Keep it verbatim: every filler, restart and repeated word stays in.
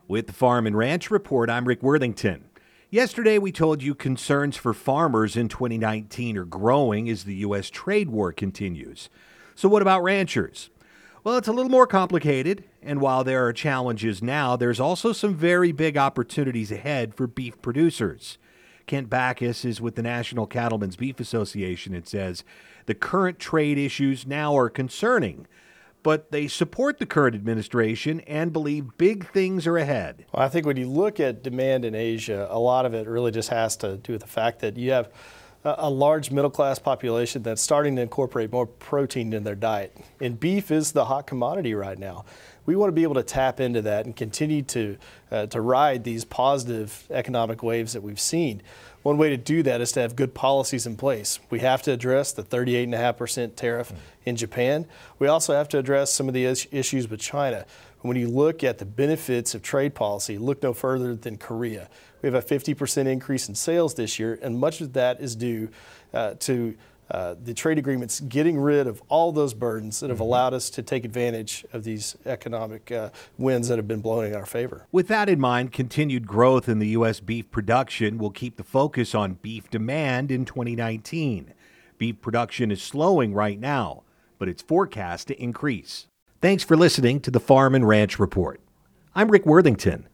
With the Farm and Ranch Report, I'm Rick Worthington. Yesterday, we told you concerns for farmers in twenty nineteen are growing as the U S trade war continues. So what about ranchers? Well, it's a little more complicated, and while there are challenges now, there's also some very big opportunities ahead for beef producers. Kent Backus is with the National Cattlemen's Beef Association and says the current trade issues now are concerning, but they support the current administration and believe big things are ahead. Well, I think when you look at demand in Asia, a lot of it really just has to do with the fact that you have a large middle-class population that's starting to incorporate more protein in their diet. And beef is the hot commodity right now. We want to be able to tap into that and continue to, uh, to ride these positive economic waves that we've seen. One way to do that is to have good policies in place. We have to address the thirty-eight point five percent tariff in Japan. We also have to address some of the is- issues with China. When you look at the benefits of trade policy, look no further than Korea. We have a fifty percent increase in sales this year, and much of that is due uh, to uh, the trade agreements getting rid of all those burdens that have allowed us to take advantage of these economic uh, winds that have been blowing in our favor. With that in mind, continued growth in the U S beef production will keep the focus on beef demand in twenty nineteen. Beef production is slowing right now, but it's forecast to increase. Thanks for listening to the Farm and Ranch Report. I'm Rick Worthington.